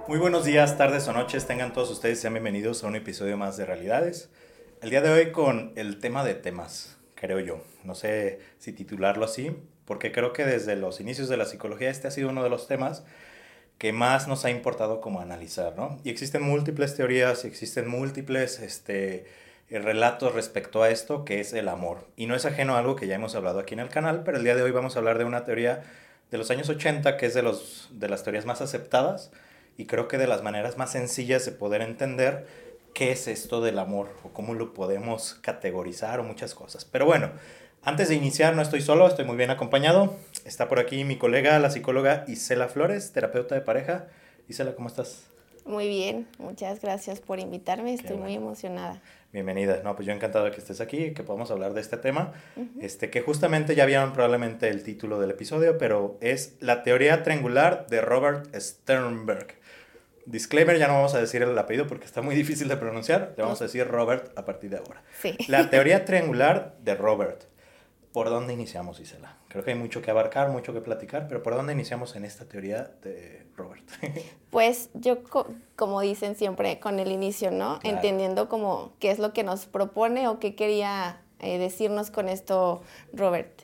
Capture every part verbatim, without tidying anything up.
Muy buenos días, tardes o noches, tengan todos ustedes, sean bienvenidos a un episodio más de Realidades. El día de hoy con el tema de temas, creo yo. No sé si titularlo así, porque creo que desde los inicios de la psicología este ha sido uno de los temas que más nos ha importado como analizar, ¿no? Y existen múltiples teorías y existen múltiples este, eh, relatos respecto a esto, que es el amor. Y no es ajeno a algo que ya hemos hablado aquí en el canal, pero el día de hoy vamos a hablar de una teoría de los años ochenta, que es de, los, de las teorías más aceptadas y creo que de las maneras más sencillas de poder entender qué es esto del amor o cómo lo podemos categorizar o muchas cosas. Pero bueno, antes de iniciar no estoy solo, estoy muy bien acompañado. Está por aquí mi colega, la psicóloga Isela Flores, terapeuta de pareja. Isela, ¿cómo estás? Muy bien, muchas gracias por invitarme, Qué estoy muy bueno. emocionada. Bienvenida. No, pues yo encantado de que estés aquí y que podamos hablar de este tema, Ujú. este, que justamente ya vieron probablemente el título del episodio, pero es la teoría triangular de Robert Sternberg. Disclaimer, ya no vamos a decir el apellido porque está muy difícil de pronunciar. Le vamos No, a decir Robert a partir de ahora. sí. La teoría triangular de Robert. ¿Por dónde iniciamos, Isela? Creo que hay mucho que abarcar, mucho que platicar, pero ¿por dónde iniciamos en esta teoría de Robert? Pues yo, co- como dicen siempre con el inicio, ¿no? Claro. Entendiendo como qué es lo que nos propone o qué quería eh, decirnos con esto Robert.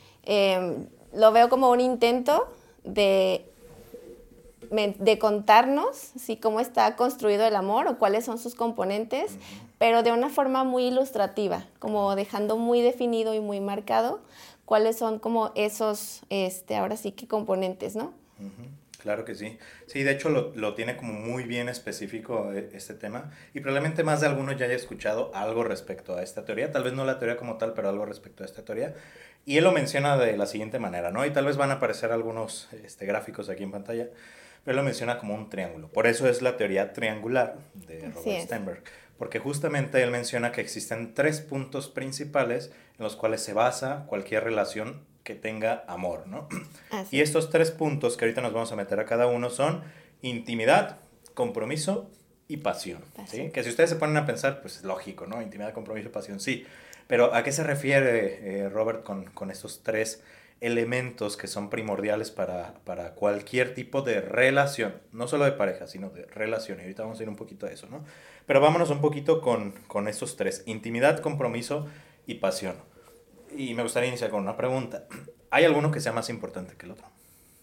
Em, lo veo como un intento de, men- de contarnos, ¿sí? Cómo está construido el amor o cuáles son sus componentes, Ujú. pero de una forma muy ilustrativa, como dejando muy definido y muy marcado cuáles son como esos, este, ahora sí que componentes, ¿no? Ujú, claro que sí. Sí, de hecho lo, lo tiene como muy bien específico eh, este tema y probablemente más de algunos ya haya escuchado algo respecto a esta teoría, tal vez no la teoría como tal, pero algo respecto a esta teoría. Y él lo menciona de la siguiente manera, ¿no? Y tal vez van a aparecer algunos este, gráficos aquí en pantalla, pero él lo menciona como un triángulo. Por eso es la teoría triangular de Así Robert es. Sternberg, porque justamente él menciona que existen tres puntos principales en los cuales se basa cualquier relación que tenga amor, ¿no? Así Y es. estos tres puntos que ahorita nos vamos a meter a cada uno son intimidad, compromiso y pasión, ¿sí? Pasión. Que si ustedes se ponen a pensar, pues es lógico, ¿no? Intimidad, compromiso y pasión, sí. Pero ¿a qué se refiere eh, Robert con, con estos tres elementos que son primordiales para, para cualquier tipo de relación? No solo de pareja, sino de relación. Y ahorita vamos a ir un poquito a eso, ¿no? Pero vámonos un poquito con, con estos tres. Intimidad, compromiso y pasión. Y me gustaría iniciar con una pregunta. ¿Hay alguno que sea más importante que el otro?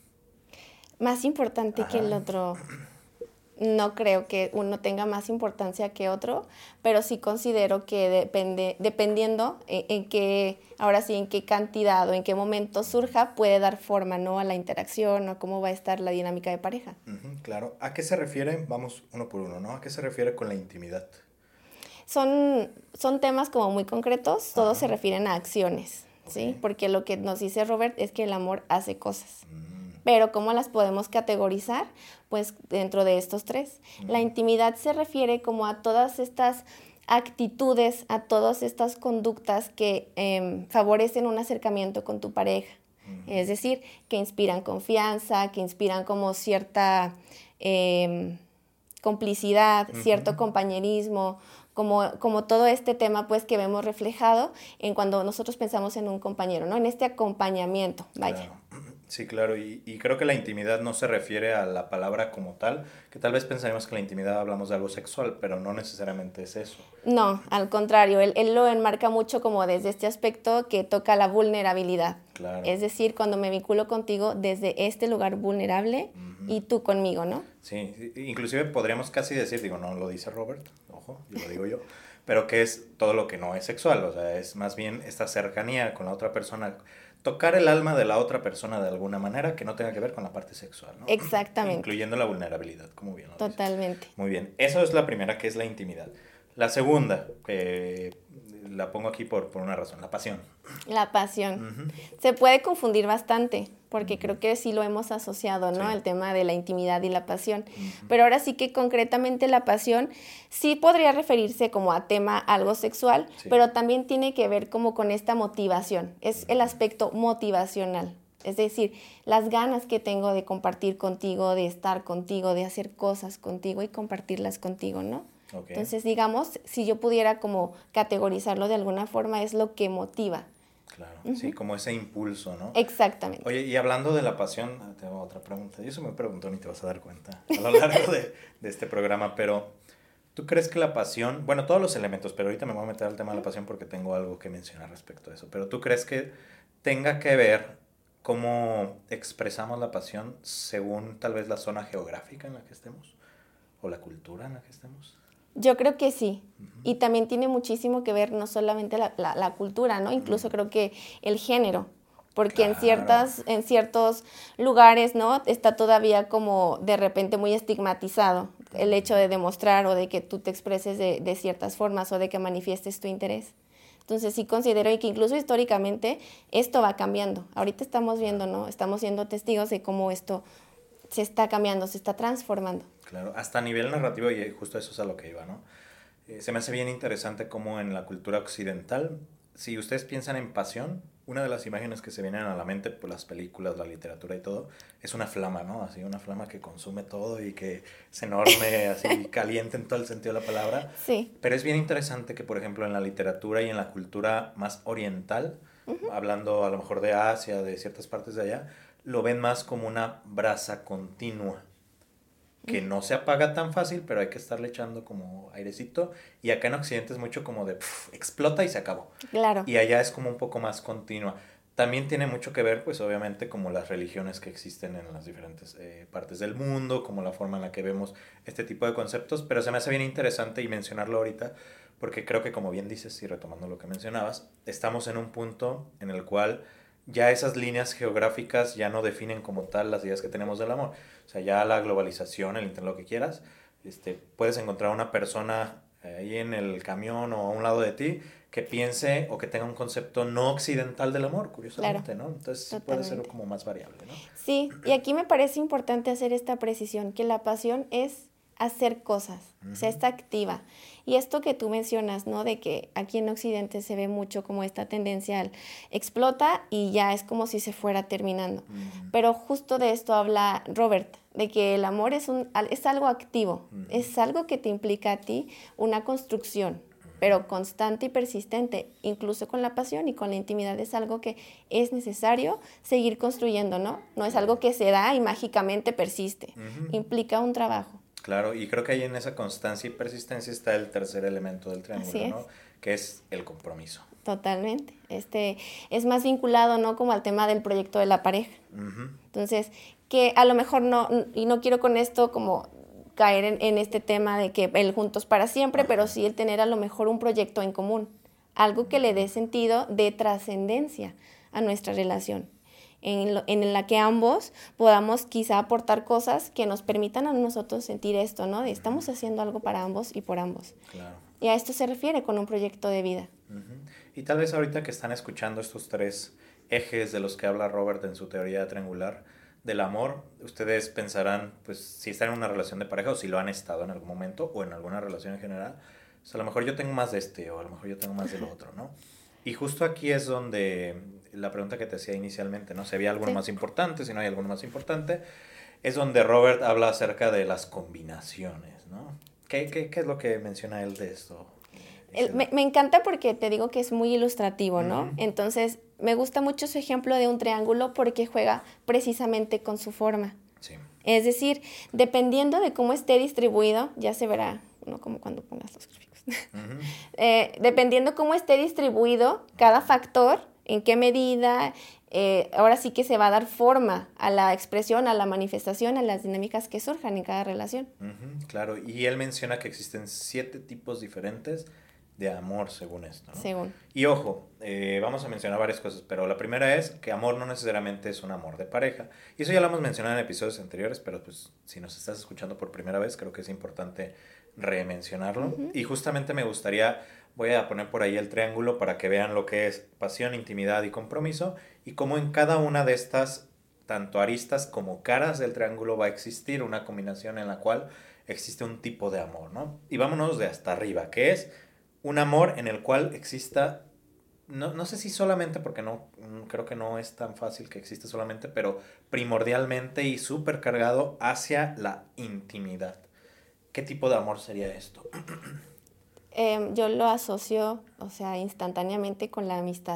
Más importante que el Ajá. otro, no creo que uno tenga más importancia que otro, pero sí considero que depende, dependiendo en, en qué, ahora sí, en qué cantidad o en qué momento surja, puede dar forma, ¿no? A la interacción o a cómo va a estar la dinámica de pareja. Ujú, claro. ¿A qué se refiere? Vamos uno por uno, ¿no? ¿A qué se refiere con la intimidad? Son, son temas como muy concretos, todos se Ajá. refieren a acciones, Ok. ¿sí? Porque lo que nos dice Robert es que el amor hace cosas. Mm, Pero ¿cómo las podemos categorizar? Pues dentro de estos tres. La ujú, intimidad se refiere como a todas estas actitudes, a todas estas conductas que eh, favorecen un acercamiento con tu pareja. ujú, Es decir, que inspiran confianza, que inspiran como cierta eh, complicidad, cierto ujú. compañerismo, como, como todo este tema pues que vemos reflejado en cuando nosotros pensamos en un compañero, ¿no? En este acompañamiento, vaya. Claro, sí, claro, y, y creo que la intimidad no se refiere a la palabra como tal, que tal vez pensaremos que la intimidad hablamos de algo sexual, pero no necesariamente es eso. No, al contrario, él, él lo enmarca mucho como desde este aspecto que toca la vulnerabilidad. Claro. Es decir, cuando me vinculo contigo desde este lugar vulnerable Ujú. y tú conmigo, ¿no? Sí, i- inclusive podríamos casi decir, digo, no lo dice Robert, ojo, yo lo digo yo, pero que es todo lo que no es sexual, o sea, es más bien esta cercanía con la otra persona, tocar el alma de la otra persona de alguna manera que no tenga que ver con la parte sexual, ¿no? Exactamente, Incluyendo la vulnerabilidad, como bien lo dices. totalmente. Muy bien, eso es la primera, que es la intimidad. La segunda, que la pongo aquí por, por una razón, la pasión. La pasión. Ujú, Se puede confundir bastante, porque ujú, creo que sí lo hemos asociado, ¿no? sí. El tema de la intimidad y la pasión. Ujú, Pero ahora sí que concretamente la pasión sí podría referirse como a tema algo sexual, sí. pero también tiene que ver como con esta motivación. Es el Ujú, aspecto motivacional. Es decir, las ganas que tengo de compartir contigo, de estar contigo, de hacer cosas contigo y compartirlas contigo, ¿no? ok, Entonces, digamos, si yo pudiera como categorizarlo de alguna forma, es lo que motiva. Claro, uh-huh. Sí, como ese impulso, ¿no? Exactamente. Oye, y hablando de la pasión, tengo otra pregunta. Y eso me preguntó, ni te vas a dar cuenta a lo largo de, de este programa, pero ¿tú crees que la pasión, bueno, todos los elementos, pero ahorita me voy a meter al tema de la pasión porque tengo algo que mencionar respecto a eso, pero ¿tú crees que tenga que ver cómo expresamos la pasión según tal vez la zona geográfica en la que estemos o la cultura en la que estemos? Yo creo que sí, uh-huh. Y también tiene muchísimo que ver no solamente la, la, la cultura, ¿no? Incluso uh-huh. Creo que el género, porque claro. en, ciertas, en ciertos lugares, ¿no? Está todavía como de repente muy estigmatizado uh-huh. el hecho de demostrar o de que tú te expreses de, de ciertas formas o de que manifiestes tu interés. Entonces sí considero que incluso históricamente esto va cambiando. Ahorita estamos viendo, ¿no? Estamos siendo testigos de cómo esto se está cambiando, se está transformando. Claro, hasta a nivel narrativo, y justo eso es a lo que iba, ¿no? Eh, se me hace bien interesante cómo en la cultura occidental, si ustedes piensan en pasión, una de las imágenes que se vienen a la mente por las películas, la literatura y todo, es una flama, ¿no? Así una flama que consume todo y que es enorme, así caliente en todo el sentido de la palabra. Sí. Pero es bien interesante que, por ejemplo, en la literatura y en la cultura más oriental, uh-huh. hablando a lo mejor de Asia, de ciertas partes de allá, lo ven más como una brasa continua, que no se apaga tan fácil, pero hay que estarle echando como airecito. Y acá en Occidente es mucho como de pff, explota y se acabó. Claro. Y allá es como un poco más continua. También tiene mucho que ver, pues obviamente, como las religiones que existen en las diferentes eh, partes del mundo, como la forma en la que vemos este tipo de conceptos. Pero se me hace bien interesante y mencionarlo ahorita, porque creo que, como bien dices, y retomando lo que mencionabas, estamos en un punto en el cual ya esas líneas geográficas ya no definen como tal las ideas que tenemos del amor. O sea, ya la globalización, el internet, lo que quieras, este, puedes encontrar una persona ahí en el camión o a un lado de ti que piense o que tenga un concepto no occidental del amor, curiosamente, claro. ¿No? Entonces sí puede ser como más variable, ¿no? Sí, y aquí me parece importante hacer esta precisión, que la pasión es hacer cosas, uh-huh. O sea, está activa. Y esto que tú mencionas, ¿no? De que aquí en Occidente se ve mucho como esta tendencia al explota y ya es como si se fuera terminando. Uh-huh. Pero justo de esto habla Robert, de que el amor es, un, es algo activo, uh-huh. Es algo que te implica a ti una construcción, uh-huh. Pero constante y persistente, incluso con la pasión y con la intimidad es algo que es necesario seguir construyendo, ¿no? No es algo que se da y mágicamente persiste, uh-huh. Implica un trabajo. Claro, y creo que ahí en esa constancia y persistencia está el tercer elemento del triángulo, Así es. ¿no? Que es el compromiso. Totalmente. Este es más vinculado, ¿no? Como al tema del proyecto de la pareja. Uh-huh. Entonces, que a lo mejor no, y no quiero con esto como caer en, en este tema de que el juntos para siempre, uh-huh. Pero sí el tener a lo mejor un proyecto en común, algo que le dé sentido de trascendencia a nuestra relación. En, lo, en la que ambos podamos quizá aportar cosas que nos permitan a nosotros sentir esto, ¿no? De estamos haciendo algo para ambos y por ambos. Claro. Y a esto se refiere con un proyecto de vida. Uh-huh. Y tal vez ahorita que están escuchando estos tres ejes de los que habla Robert en su teoría triangular del amor, ustedes pensarán, pues, si están en una relación de pareja o si lo han estado en algún momento o en alguna relación en general, pues a lo mejor yo tengo más de este o a lo mejor yo tengo más del otro, ¿no? Y justo aquí es donde la pregunta que te hacía inicialmente, ¿no? Si había alguno sí. más importante, si no hay alguno más importante, es donde Robert habla acerca de las combinaciones, ¿no? ¿Qué, qué, qué es lo que menciona él de esto? El, me, me encanta porque te digo que es muy ilustrativo, ¿no? Uh-huh. Entonces, me gusta mucho su ejemplo de un triángulo porque juega precisamente con su forma. Sí. Es decir, dependiendo de cómo esté distribuido, ya se verá, ¿no? Como cuando pongas los gráficos. Uh-huh. eh, dependiendo cómo esté distribuido cada factor, en qué medida, eh, ahora sí que se va a dar forma a la expresión, a la manifestación, a las dinámicas que surjan en cada relación. Uh-huh, claro, y él menciona que existen siete tipos diferentes de amor según esto, ¿no? Según. Y ojo, eh, vamos a mencionar varias cosas, pero la primera es que amor no necesariamente es un amor de pareja. Y eso ya lo hemos mencionado en episodios anteriores, pero pues si nos estás escuchando por primera vez, creo que es importante remencionarlo. Uh-huh. Y justamente me gustaría, voy a poner por ahí el triángulo para que vean lo que es pasión, intimidad y compromiso, y cómo en cada una de estas, tanto aristas como caras del triángulo, va a existir una combinación en la cual existe un tipo de amor, ¿no? Y vámonos de hasta arriba, que es un amor en el cual exista, no, no sé si solamente, porque no creo que no es tan fácil que exista solamente, pero primordialmente y súper cargado hacia la intimidad. ¿Qué tipo de amor sería esto? Eh, yo lo asocio, o sea, instantáneamente con la amistad.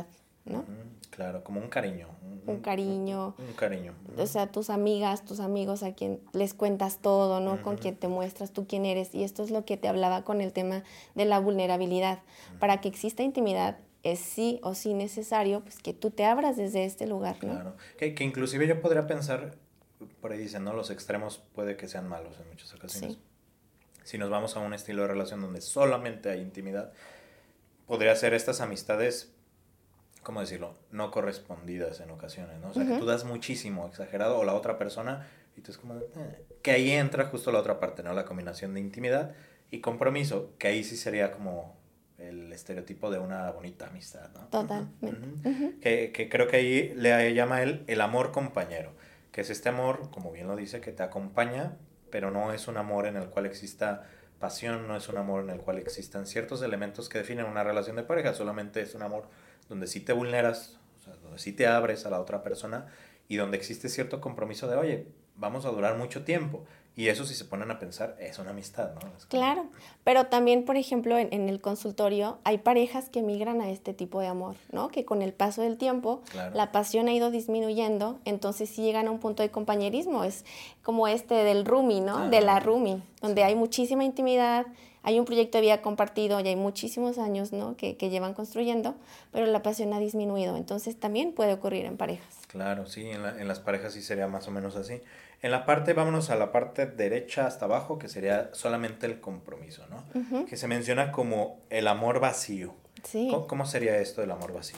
¿no? Mm, claro, como un cariño. Un cariño. Un, un cariño. O sea, tus amigas, tus amigos a quien les cuentas todo, ¿no? Uh-huh. Con quien te muestras tú quién eres. Y esto es lo que te hablaba con el tema de la vulnerabilidad. Uh-huh. Para que exista intimidad es sí o sí necesario pues que tú te abras desde este lugar, ¿no? Claro. Que, que inclusive yo podría pensar, por ahí dicen, ¿no? Los extremos puede que sean malos en muchas ocasiones. Sí. Si nos vamos a un estilo de relación donde solamente hay intimidad, podría ser estas amistades, ¿cómo decirlo? No correspondidas en ocasiones, ¿no? O sea, uh-huh. que tú das muchísimo, exagerado, o la otra persona, y tú es como, eh. que ahí entra justo la otra parte, ¿no? La combinación de intimidad y compromiso, que ahí sí sería como el estereotipo de una bonita amistad, ¿no? Totalmente. Uh-huh. Uh-huh. Que, que creo que ahí le llama él el amor compañero, que es este amor, como bien lo dice, que te acompaña, pero no es un amor en el cual exista pasión, no es un amor en el cual existan ciertos elementos que definen una relación de pareja, solamente es un amor donde sí te vulneras, o sea, donde sí te abres a la otra persona y donde existe cierto compromiso de, oye, vamos a durar mucho tiempo. Y eso, si se ponen a pensar, es una amistad, ¿no? Es como... Claro, pero también, por ejemplo, en, en el consultorio hay parejas que migran a este tipo de amor, ¿no? Que con el paso del tiempo claro. la pasión ha ido disminuyendo, entonces sí llegan a un punto de compañerismo. Es como este del roomie, ¿no? Ah, de la roomie, donde sí. hay muchísima intimidad, hay un proyecto de vida compartido y hay muchísimos años, ¿no? que, que llevan construyendo, pero la pasión ha disminuido. Entonces también puede ocurrir en parejas. Claro, sí, en, la, en las parejas sí sería más o menos así. En la parte, vámonos a la parte derecha hasta abajo, que sería solamente el compromiso, ¿no? Uh-huh. Que se menciona como el amor vacío. Sí. ¿Cómo, cómo sería esto del amor vacío?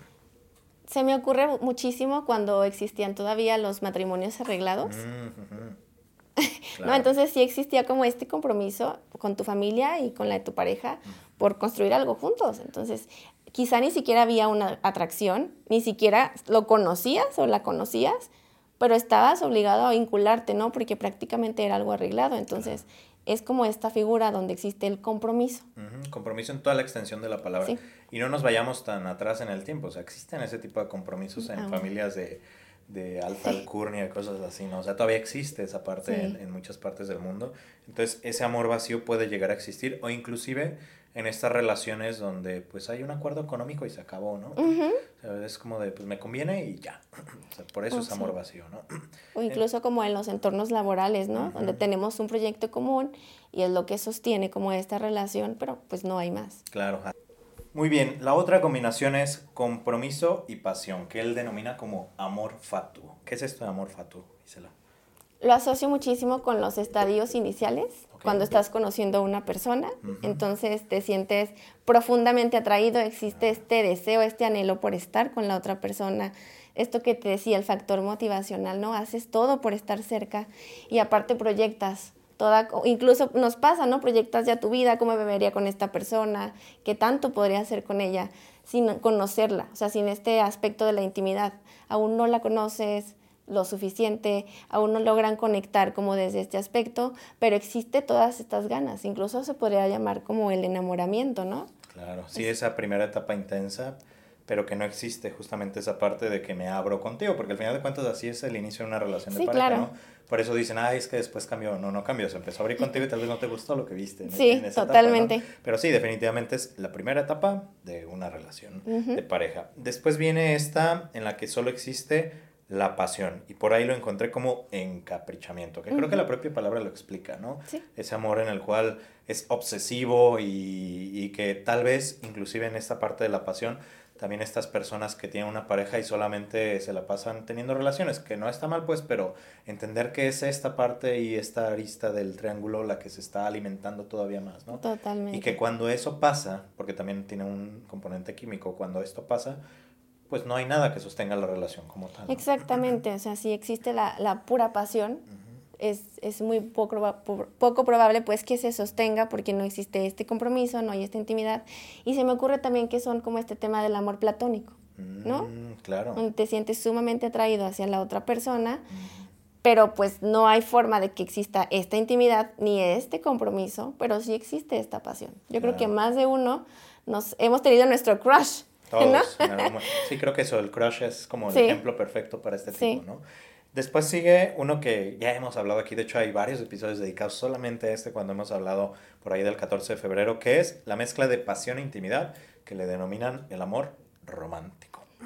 Se me ocurre muchísimo cuando existían todavía los matrimonios arreglados. Uh-huh. Claro. ¿No? Entonces sí existía como este compromiso con tu familia y con la de tu pareja uh-huh. por construir algo juntos. Entonces quizá ni siquiera había una atracción, ni siquiera lo conocías o la conocías, pero estabas obligado a vincularte, ¿no? Porque prácticamente era algo arreglado. Entonces, claro. es como esta figura donde existe el compromiso. Uh-huh. Compromiso en toda la extensión de la palabra. Sí. Y no nos vayamos tan atrás en el tiempo. O sea, existen ese tipo de compromisos en ah, familias de, de alta sí. alcurnia y cosas así, ¿no? O sea, todavía existe esa parte sí. en, en muchas partes del mundo. Entonces, ese amor vacío puede llegar a existir o inclusive en estas relaciones donde pues hay un acuerdo económico y se acabó, ¿no? Uh-huh. O sea, es como de pues me conviene y ya. O sea, por eso oh, es amor sí. vacío, ¿no? O incluso eh. como en los entornos laborales, ¿no? Uh-huh. Donde tenemos un proyecto común y es lo que sostiene como esta relación, pero pues no hay más. Claro. Muy bien, la otra combinación es compromiso y pasión, que él denomina como amor fatuo. ¿Qué es esto de amor fatuo, Isela? Lo asocio muchísimo con los estadios iniciales, okay. cuando estás conociendo a una persona, uh-huh. entonces te sientes profundamente atraído, existe uh-huh. este deseo, este anhelo por estar con la otra persona, esto que te decía, el factor motivacional, ¿no? Haces todo por estar cerca y aparte proyectas, toda, incluso nos pasa, ¿no? Proyectas ya tu vida, cómo me vería con esta persona, qué tanto podría hacer con ella sin conocerla, o sea, sin este aspecto de la intimidad, aún no la conoces lo suficiente, aún no logran conectar como desde este aspecto, pero existe todas estas ganas, incluso se podría llamar como el enamoramiento, ¿no? Claro, sí, es... esa primera etapa intensa, pero que no existe justamente esa parte de que me abro contigo, porque al final de cuentas así es el inicio de una relación de sí, pareja, claro. ¿no? Por eso dicen, ah, es que después cambió, no, no cambió, se empezó a abrir contigo y tal vez no te gustó lo que viste. En, sí, en esa totalmente. etapa, ¿no? Pero sí, definitivamente es la primera etapa de una relación uh-huh. de pareja. Después viene esta en la que solo existe la pasión, y por ahí lo encontré como encaprichamiento, que uh-huh. creo que la propia palabra lo explica, ¿no? Sí. Ese amor en el cual es obsesivo y, y que tal vez, inclusive en esta parte de la pasión, también estas personas que tienen una pareja y solamente se la pasan teniendo relaciones, que no está mal pues, pero entender que es esta parte y esta arista del triángulo la que se está alimentando todavía más, ¿no? Totalmente. Y que cuando eso pasa, porque también tiene un componente químico, cuando esto pasa, pues no hay nada que sostenga la relación como tal, ¿no? Exactamente, o sea, si existe la, la pura pasión, uh-huh. es, es muy poco, poco probable pues que se sostenga porque no existe este compromiso, no hay esta intimidad. Y se me ocurre también que son como este tema del amor platónico, ¿no? Mm, claro. Donde te sientes sumamente atraído hacia la otra persona, uh-huh. pero pues no hay forma de que exista esta intimidad ni este compromiso, pero sí existe esta pasión. Yo claro. creo que más de uno nos hemos tenido nuestro crush. Todos. ¿No? Sí, creo que eso, el crush es como el sí. ejemplo perfecto para este sí. tipo, ¿no? Después sigue uno que ya hemos hablado aquí, de hecho hay varios episodios dedicados solamente a este cuando hemos hablado por ahí del catorce de febrero, que es la mezcla de pasión e intimidad, que le denominan el amor romántico.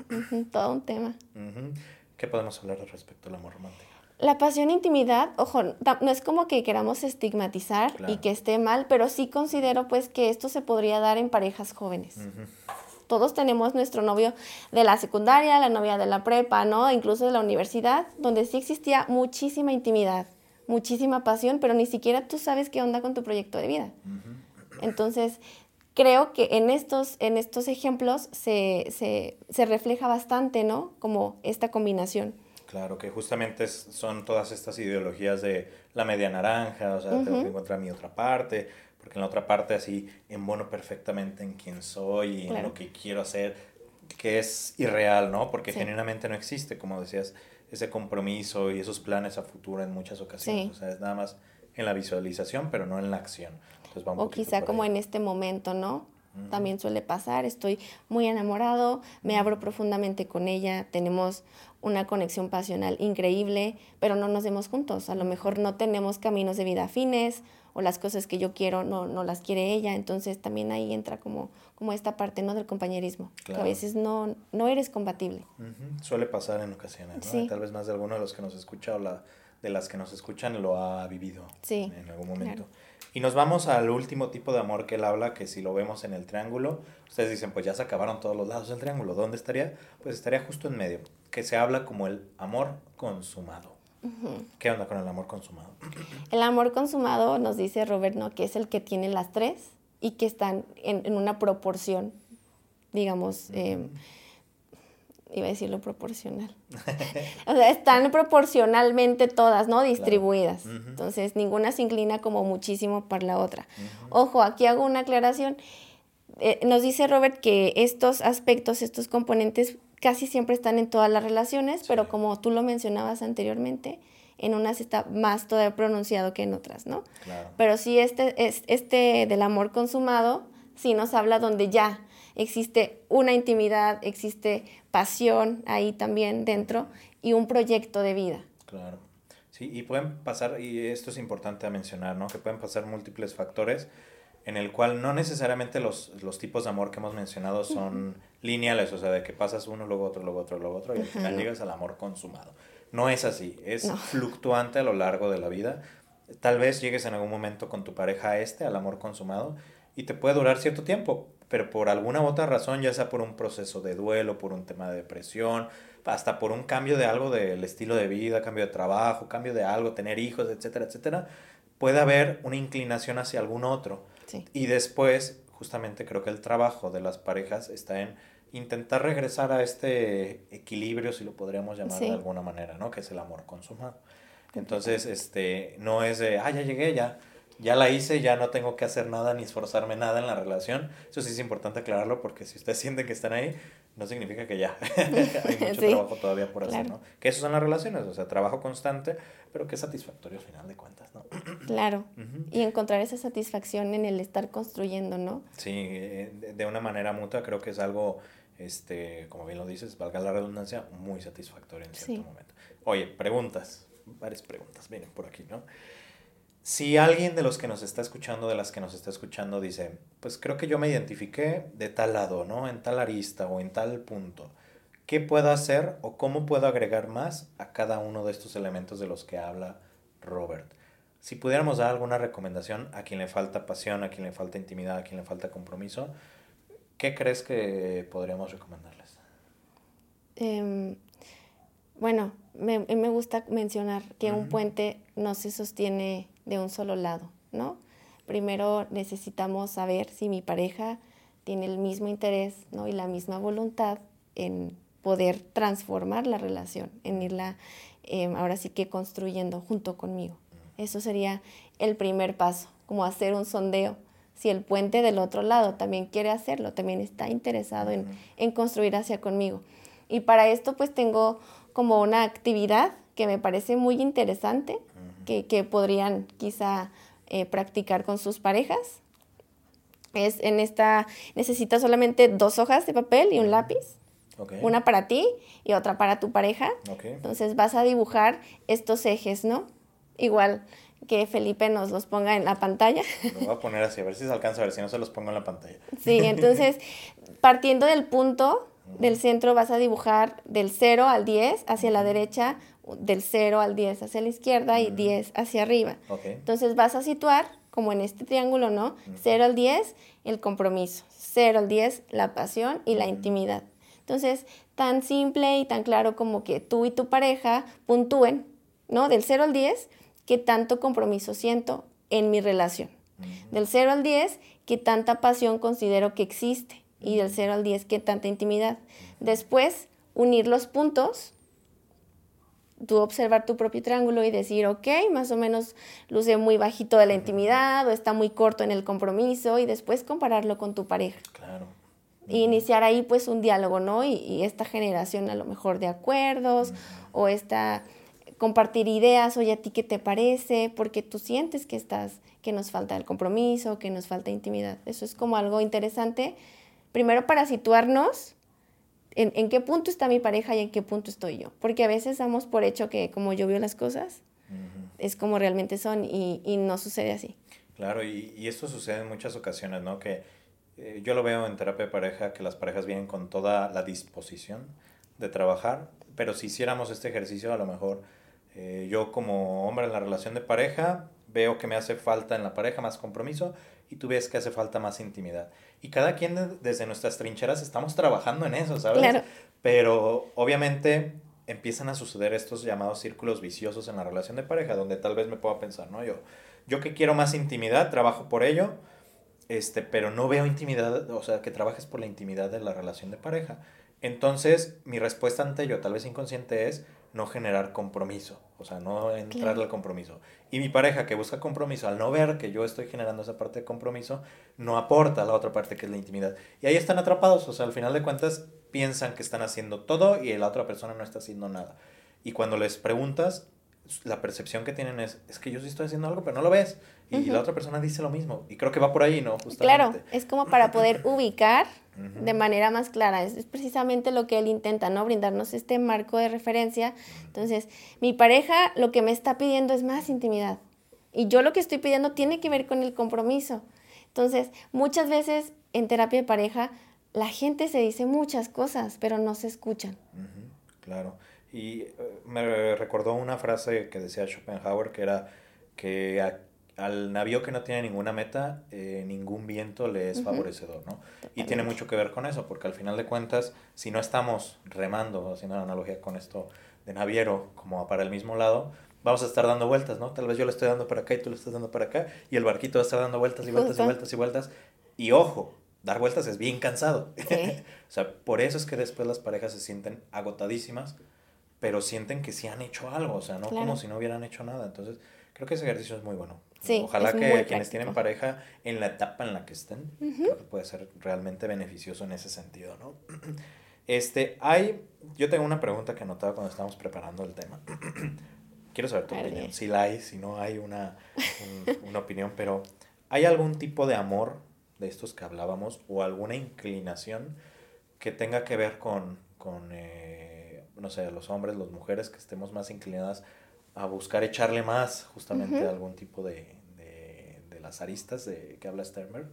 Uh-huh, todo un tema. Uh-huh. ¿Qué podemos hablar respecto al amor romántico? La pasión e intimidad, ojo, no es como que queramos estigmatizar claro. y que esté mal, pero sí considero pues que esto se podría dar en parejas jóvenes. Uh-huh. Todos tenemos nuestro novio de la secundaria, la novia de la prepa, ¿no? Incluso de la universidad, donde sí existía muchísima intimidad, muchísima pasión, pero ni siquiera tú sabes qué onda con tu proyecto de vida. Uh-huh. Entonces, creo que en estos, en estos ejemplos se, se, se refleja bastante, ¿no? Como esta combinación. Claro, que justamente es, son todas estas ideologías de la media naranja, o sea, uh-huh. tengo que encontrar mi otra parte, porque en la otra parte así embono perfectamente en quién soy y claro. en lo que quiero hacer, que es irreal, ¿no? Porque sí. genuinamente no existe, como decías, ese compromiso y esos planes a futuro en muchas ocasiones. Sí. O sea, es nada más en la visualización, pero no en la acción. Entonces, va un o quizá como ahí. En este momento, ¿no? Uh-huh. También suele pasar, estoy muy enamorado, me abro profundamente con ella, tenemos una conexión pasional increíble, pero no nos vemos juntos. A lo mejor no tenemos caminos de vida afines o las cosas que yo quiero no, no las quiere ella. Entonces también ahí entra como, como esta parte, ¿no? Del compañerismo, claro. que a veces no, no eres compatible. Uh-huh. Suele pasar en ocasiones, ¿no? Sí. Tal vez más de alguno de los que nos escucha o la, de las que nos escuchan lo ha vivido sí. en algún momento. Claro. Y nos vamos al último tipo de amor que él habla, que si lo vemos en el triángulo, ustedes dicen, pues ya se acabaron todos los lados del triángulo. ¿Dónde estaría? Pues estaría justo en medio, que se habla como el amor consumado. Uh-huh. ¿Qué onda con el amor consumado? El amor consumado, nos dice Robert, ¿no? Que es el que tiene las tres y que están en, en una proporción, digamos, uh-huh. eh, iba a decirlo proporcional. O sea, están proporcionalmente todas, ¿no? Distribuidas. Claro. Uh-huh. Entonces, ninguna se inclina como muchísimo para la otra. Uh-huh. Ojo, aquí hago una aclaración. Eh, nos dice Robert que estos aspectos, estos componentes, casi siempre están en todas las relaciones, sí. pero como tú lo mencionabas anteriormente, en unas está más todavía pronunciado que en otras, ¿no? Claro. Pero sí, este, es, este del amor consumado, sí nos habla donde ya existe una intimidad, existe pasión ahí también dentro y un proyecto de vida. Claro. Sí, y pueden pasar, y esto es importante a mencionar, ¿no? Que pueden pasar múltiples factores en el cual no necesariamente los, los tipos de amor que hemos mencionado son uh-huh. lineales, o sea, de que pasas uno, luego otro, luego otro, luego otro, y al uh-huh. final llegas al amor consumado. No es así, es no. fluctuante a lo largo de la vida. Tal vez llegues en algún momento con tu pareja a este, al amor consumado, y te puede durar cierto tiempo, pero por alguna u otra razón, ya sea por un proceso de duelo, por un tema de depresión, hasta por un cambio de algo del estilo de vida, cambio de trabajo, cambio de algo, tener hijos, etcétera, etcétera, puede haber una inclinación hacia algún otro. Sí. Y después, justamente creo que el trabajo de las parejas está en intentar regresar a este equilibrio, si lo podríamos llamar sí. de alguna manera, ¿no? Que es el amor consumado. Entonces, este, no es de, ah, ya llegué, ya, ya la hice, ya no tengo que hacer nada ni esforzarme nada en la relación. Eso sí es importante aclararlo, porque si ustedes sienten que están ahí, no significa que ya. Hay mucho sí, trabajo todavía por hacer, claro. ¿no? Que eso son las relaciones, o sea, trabajo constante, pero que es satisfactorio al final de cuentas, ¿no? Claro. Uh-huh. Y encontrar esa satisfacción en el estar construyendo, ¿no? Sí, de, de una manera mutua creo que es algo, este, como bien lo dices, valga la redundancia, muy satisfactorio en cierto sí. momento. Oye, preguntas, varias preguntas vienen por aquí, ¿no? Si alguien de los que nos está escuchando, de las que nos está escuchando, dice, pues creo que yo me identifiqué de tal lado, ¿no? En tal arista o en tal punto. ¿Qué puedo hacer o cómo puedo agregar más a cada uno de estos elementos de los que habla Robert? Si pudiéramos dar alguna recomendación a quien le falta pasión, a quien le falta intimidad, a quien le falta compromiso, ¿qué crees que podríamos recomendarles? Eh, bueno, me, me gusta mencionar que uh-huh. un puente no se sostiene de un solo lado, ¿no? Primero necesitamos saber si mi pareja tiene el mismo interés, ¿no? Y la misma voluntad en poder transformar la relación, en irla eh, ahora sí que construyendo junto conmigo. Eso sería el primer paso, como hacer un sondeo. Si el puente del otro lado también quiere hacerlo, también está interesado en, en construir hacia conmigo. Y para esto pues tengo como una actividad que me parece muy interesante, que, que podrían quizá eh, practicar con sus parejas. Es en esta, necesitas solamente dos hojas de papel y un lápiz. Okay. Una para ti y otra para tu pareja. Okay. Entonces vas a dibujar estos ejes, ¿no? Igual que Felipe nos los ponga en la pantalla. Lo voy a poner así, a ver si se alcanza a ver, si no se los pongo en la pantalla. Sí, entonces, partiendo del punto Uh-huh. Del centro vas a dibujar del cero al diez hacia uh-huh. la derecha, del cero al diez hacia la izquierda uh-huh. y diez hacia arriba. Okay. Entonces vas a situar, como en este triángulo, ¿no? Uh-huh. cero al diez, el compromiso. cero al diez, la pasión y uh-huh. la intimidad. Entonces, tan simple y tan claro como que tú y tu pareja puntúen, ¿no? Del cero al diez, ¿qué tanto compromiso siento en mi relación? Uh-huh. Del cero al diez, ¿qué tanta pasión considero que existe? Uh-huh. Y del cero al diez, ¿qué tanta intimidad? Uh-huh. Después, unir los puntos, tú observar tu propio triángulo y decir, ok, más o menos luce muy bajito de la uh-huh. intimidad o está muy corto en el compromiso, y después compararlo con tu pareja. Claro. Y iniciar ahí pues un diálogo, ¿no? Y, y esta generación a lo mejor de acuerdos uh-huh. o esta compartir ideas, oye, ¿a ti qué te parece? Porque tú sientes que estás, que nos falta el compromiso, que nos falta intimidad. Eso es como algo interesante, primero para situarnos en, en qué punto está mi pareja y en qué punto estoy yo. Porque a veces damos por hecho que como yo veo las cosas, uh-huh. es como realmente son y, y no sucede así. Claro, y, y esto sucede en muchas ocasiones, ¿no? Que Eh, yo lo veo en terapia de pareja, que las parejas vienen con toda la disposición de trabajar, pero si hiciéramos este ejercicio, a lo mejor eh, yo como hombre en la relación de pareja veo que me hace falta en la pareja más compromiso y tú ves que hace falta más intimidad. Y cada quien de, desde nuestras trincheras estamos trabajando en eso, ¿sabes? Claro. Pero obviamente empiezan a suceder estos llamados círculos viciosos en la relación de pareja, donde tal vez me pueda pensar, ¿no? Yo, yo que quiero más intimidad, trabajo por ello, Este, pero no veo intimidad, o sea, que trabajes por la intimidad de la relación de pareja. Entonces, mi respuesta ante ello, tal vez inconsciente, es no generar compromiso, o sea, no entrarle Claro. al compromiso. Y mi pareja que busca compromiso, al no ver que yo estoy generando esa parte de compromiso, no aporta la otra parte que es la intimidad. Y ahí están atrapados, o sea, al final de cuentas piensan que están haciendo todo y la otra persona no está haciendo nada. Y cuando les preguntas, la percepción que tienen es, es que yo sí estoy haciendo algo, pero no lo ves. Y uh-huh. la otra persona dice lo mismo. Y creo que va por ahí, ¿no? Justamente. Claro, es como para poder ubicar uh-huh. de manera más clara. Es, es precisamente lo que él intenta, ¿no? Brindarnos este marco de referencia. Entonces, mi pareja lo que me está pidiendo es más intimidad. Y yo lo que estoy pidiendo tiene que ver con el compromiso. Entonces, muchas veces en terapia de pareja, la gente se dice muchas cosas, pero no se escuchan. Uh-huh. Claro. Y uh, me recordó una frase que decía Schopenhauer, que era que a, al navío que no tiene ninguna meta, eh, ningún viento le es uh-huh. favorecedor, ¿no? Totalmente. Y tiene mucho que ver con eso, porque al final de cuentas, si no estamos remando, haciendo la analogía con esto de naviero, como para el mismo lado, vamos a estar dando vueltas, ¿no? Tal vez yo le estoy dando para acá y tú le estás dando para acá, y el barquito va a estar dando vueltas y vueltas Justo. y vueltas y vueltas. Y ojo, dar vueltas es bien cansado. Sí. O sea, por eso es que después las parejas se sienten agotadísimas, pero sienten que sí han hecho algo, o sea, no claro. como si no hubieran hecho nada. Entonces, creo que ese ejercicio es muy bueno. Sí, Ojalá es que muy quienes práctico. tienen pareja en la etapa en la que estén, uh-huh. creo que puede ser realmente beneficioso en ese sentido, ¿no? Este, hay, yo tengo una pregunta que anotaba cuando estábamos preparando el tema. Quiero saber tu Vale. opinión, si la hay, si no hay una, un, una opinión, pero ¿hay algún tipo de amor de estos que hablábamos o alguna inclinación que tenga que ver con, con eh, no sé, los hombres, las mujeres, que estemos más inclinadas a buscar echarle más justamente uh-huh. a algún tipo de, de, de las aristas de que habla Sternberg?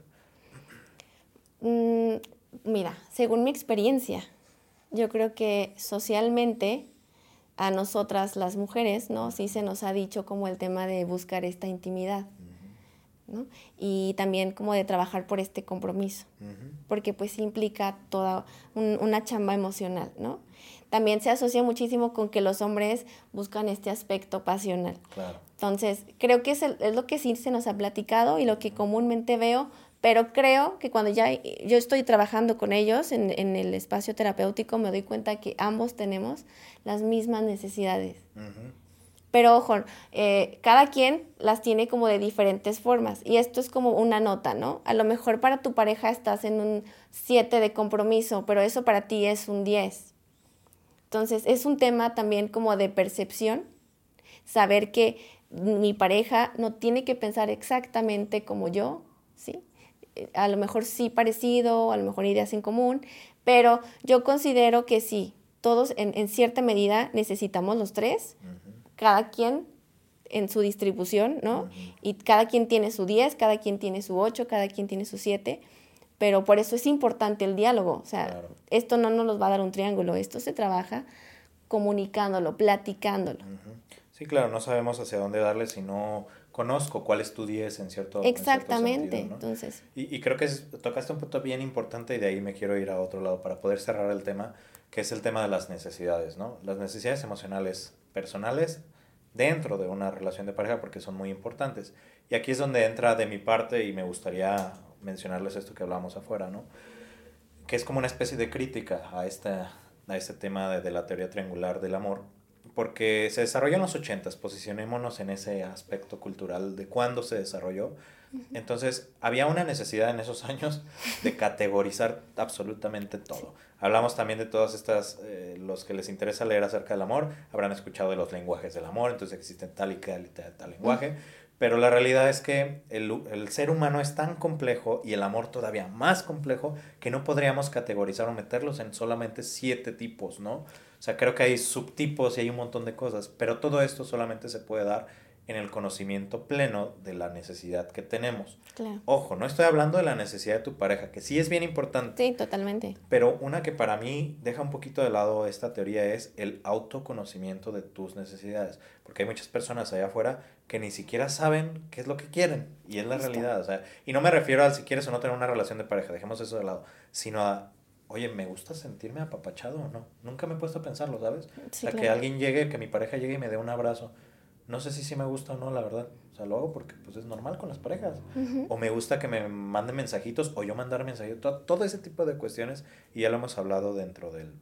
Mm, mira, según mi experiencia, yo creo que socialmente a nosotras las mujeres, ¿no? Sí se nos ha dicho como el tema de buscar esta intimidad, ¿no? Y también como de trabajar por este compromiso, uh-huh. porque pues implica toda un, una chamba emocional, ¿no? También se asocia muchísimo con que los hombres buscan este aspecto pasional. Claro. Entonces, creo que es, el, es lo que sí se nos ha platicado y lo que comúnmente veo, pero creo que cuando ya yo estoy trabajando con ellos en, en el espacio terapéutico, me doy cuenta que ambos tenemos las mismas necesidades. Uh-huh. Pero ojo, eh, cada quien las tiene como de diferentes formas. Y esto es como una nota, ¿no? A lo mejor para tu pareja estás en un siete de compromiso, pero eso para ti es un diez. Entonces, es un tema también como de percepción. Saber que mi pareja no tiene que pensar exactamente como yo, ¿sí? A lo mejor sí parecido, a lo mejor ideas en común, pero yo considero que sí, todos en, en cierta medida necesitamos los tres. Uh-huh. Cada quien en su distribución, ¿no? Uh-huh. Y cada quien tiene su diez, cada quien tiene su ocho, cada quien tiene su siete, pero por eso es importante el diálogo. O sea, Claro. esto no nos los va a dar un triángulo, esto se trabaja comunicándolo, platicándolo. Ujú. Sí, claro, no sabemos hacia dónde darle si no conozco cuál es tu diez en cierto, en cierto Exactamente, sentido, ¿no? entonces, Y, y creo que es- tocaste un punto bien importante y de ahí me quiero ir a otro lado para poder cerrar el tema, que es el tema de las necesidades, ¿no? Las necesidades emocionales personales dentro de una relación de pareja porque son muy importantes. Y aquí es donde entra de mi parte y me gustaría mencionarles esto que hablamos afuera, ¿no? Que es como una especie de crítica a, esta, a este tema de, de la teoría triangular del amor, porque se desarrolló en los ochentas, posicionémonos en ese aspecto cultural de cuándo se desarrolló. Entonces, había una necesidad en esos años de categorizar absolutamente todo. Hablamos también de todas estas, eh, los que les interesa leer acerca del amor, habrán escuchado de los lenguajes del amor, entonces existen tal y tal y tal, tal lenguaje, pero la realidad es que el, el ser humano es tan complejo y el amor todavía más complejo que no podríamos categorizar o meterlos en solamente siete tipos, ¿no? O sea, creo que hay subtipos y hay un montón de cosas, pero todo esto solamente se puede dar en el conocimiento pleno de la necesidad que tenemos. claro. Ojo, no estoy hablando de la necesidad de tu pareja, que sí es bien importante, Sí, totalmente. pero una que para mí deja un poquito de lado esta teoría es el autoconocimiento de tus necesidades, porque hay muchas personas allá afuera que ni siquiera saben qué es lo que quieren, y es la Justo. realidad, o sea, y no me refiero a si quieres o no tener una relación de pareja, dejemos eso de lado, sino a, oye, ¿me gusta sentirme apapachado o no? Nunca me he puesto a pensarlo, ¿sabes? O Sí, sea, que claro. alguien llegue, que mi pareja llegue y me dé un abrazo. No sé si sí me gusta o no, la verdad. O sea, lo hago porque pues es normal con las parejas. Ujú. O me gusta que me manden mensajitos o yo mandar mensajitos. Todo, todo ese tipo de cuestiones. Y ya lo hemos hablado dentro del,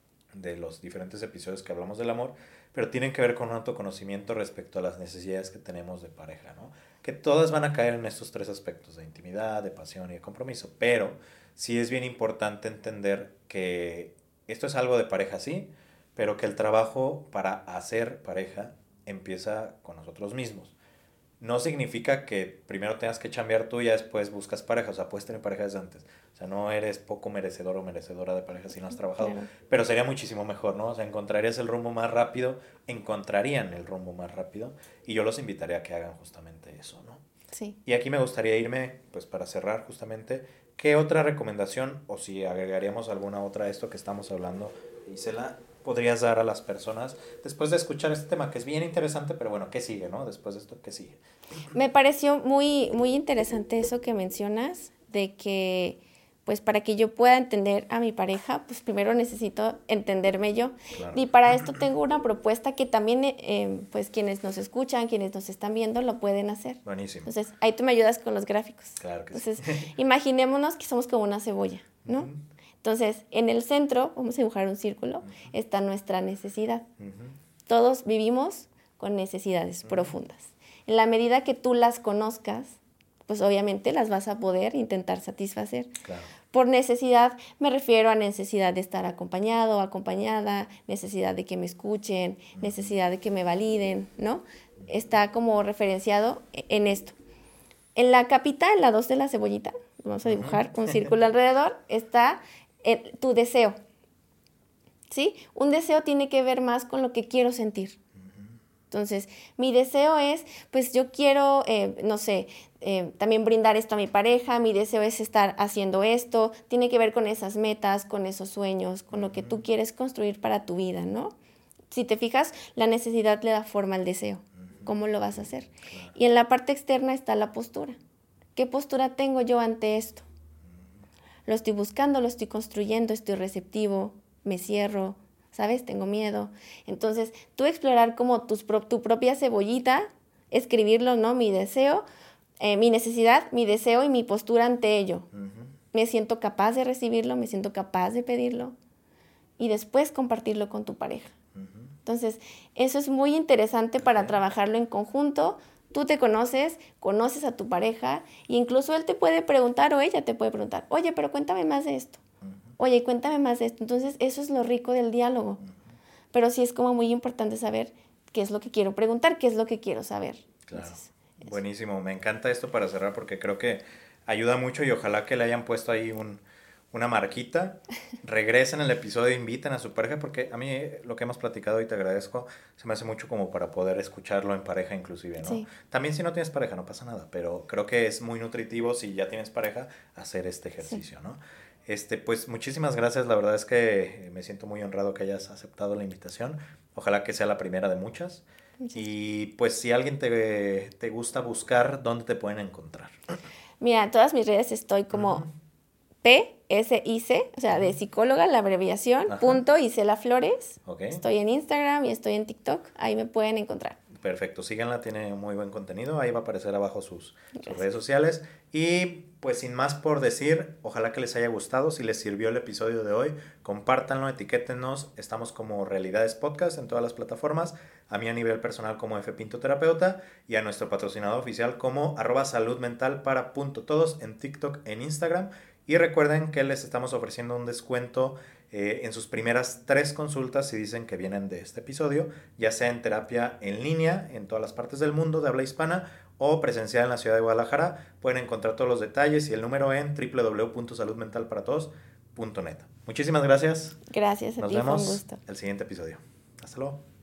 de los diferentes episodios que hablamos del amor. Pero tienen que ver con un autoconocimiento respecto a las necesidades que tenemos de pareja, ¿no? Que todas van a caer en estos tres aspectos. De intimidad, de pasión y de compromiso. Pero sí es bien importante entender que esto es algo de pareja, sí. Pero que el trabajo para hacer pareja empieza con nosotros mismos. No significa que primero tengas que chambear tú y ya después buscas pareja. O sea, puedes tener pareja desde antes. O sea, no eres poco merecedor o merecedora de pareja si no has trabajado. Claro. Pero sería muchísimo mejor, ¿no? O sea, encontrarías el rumbo más rápido, encontrarían el rumbo más rápido. Y yo los invitaría a que hagan justamente eso, ¿no? Sí. Y aquí me gustaría irme, pues para cerrar justamente, ¿qué otra recomendación, o si agregaríamos alguna otra a esto que estamos hablando, Isela, podrías dar a las personas después de escuchar este tema, que es bien interesante, pero bueno, ¿qué sigue, no? Después de esto, ¿qué sigue? Me pareció muy, muy interesante eso que mencionas, de que, pues para que yo pueda entender a mi pareja, pues primero necesito entenderme yo. Claro. Y para esto tengo una propuesta que también, eh, pues quienes nos escuchan, quienes nos están viendo, lo pueden hacer. Buenísimo. Entonces, ahí tú me ayudas con los gráficos. Claro que Entonces, sí. imaginémonos que somos como una cebolla, ¿no? Ujú. Entonces, en el centro, vamos a dibujar un círculo, está nuestra necesidad. Ujú. Todos vivimos con necesidades Ujú. profundas. En la medida que tú las conozcas, pues obviamente las vas a poder intentar satisfacer. Claro. Por necesidad me refiero a necesidad de estar acompañado o acompañada, necesidad de que me escuchen, necesidad de que me validen, ¿no? Está como referenciado en esto. En la capita, en la dos de la cebollita, vamos a dibujar un círculo alrededor, está el- tu deseo. ¿Sí? Un deseo tiene que ver más con lo que quiero sentir. Entonces, mi deseo es, pues yo quiero, eh, no sé, eh, también brindar esto a mi pareja, mi deseo es estar haciendo esto, tiene que ver con esas metas, con esos sueños, con lo que tú quieres construir para tu vida, ¿no? Si te fijas, la necesidad le da forma al deseo. ¿Cómo lo vas a hacer? Claro. Y en la parte externa está la postura. ¿Qué postura tengo yo ante esto? Lo estoy buscando, lo estoy construyendo, estoy receptivo, me cierro, ¿sabes? Tengo miedo. Entonces, tú explorar como tus pro- tu propia cebollita, escribirlo, ¿no? Mi deseo, eh, mi necesidad, mi deseo y mi postura ante ello. Ujú. Me siento capaz de recibirlo, me siento capaz de pedirlo y después compartirlo con tu pareja. Ujú. Entonces, eso es muy interesante para Ok. trabajarlo en conjunto. Tú te conoces, conoces a tu pareja e incluso él te puede preguntar o ella te puede preguntar, oye, pero cuéntame más de esto. Ujú. Oye, cuéntame más de esto. Entonces, eso es lo rico del diálogo. Ujú. Pero sí es como muy importante saber qué es lo que quiero preguntar, qué es lo que quiero saber. Claro. Entonces, eso. Buenísimo. Me encanta esto para cerrar porque creo que ayuda mucho y ojalá que le hayan puesto ahí un, una marquita, regresen al episodio, inviten a su pareja, porque a mí eh, lo que hemos platicado y te agradezco, se me hace mucho como para poder escucharlo en pareja inclusive, ¿no? Sí. También si no tienes pareja no pasa nada, pero creo que es muy nutritivo si ya tienes pareja hacer este ejercicio, sí. ¿no? Este, pues muchísimas gracias, la verdad es que me siento muy honrado que hayas aceptado la invitación, ojalá que sea la primera de muchas. Muchas y pues si alguien te, te gusta buscar, ¿dónde te pueden encontrar? Mira, en todas mis redes estoy como... Uh-huh. P S I C, o sea, de psicóloga, la abreviación, Ajá. punto Isela Flores. Okay. Estoy en Instagram y estoy en TikTok, ahí me pueden encontrar. Perfecto, síganla, tiene muy buen contenido, ahí va a aparecer abajo sus, sus redes sociales. Y pues sin más por decir, ojalá que les haya gustado, si les sirvió el episodio de hoy, compártanlo, etiquétenos, estamos como Realidades Podcast en todas las plataformas, a mí a nivel personal como F Pinto Terapeuta y a nuestro patrocinador oficial como arroba salud mental para punto todos en TikTok, en Instagram. Y recuerden que les estamos ofreciendo un descuento eh, en sus primeras tres consultas si dicen que vienen de este episodio, ya sea en terapia en línea en todas las partes del mundo de habla hispana o presencial en la ciudad de Guadalajara. Pueden encontrar todos los detalles y el número en doble u doble u doble u punto salud mental para todos punto net. Muchísimas gracias. Gracias a Nos ti, vemos fue un gusto. el siguiente episodio. Hasta luego.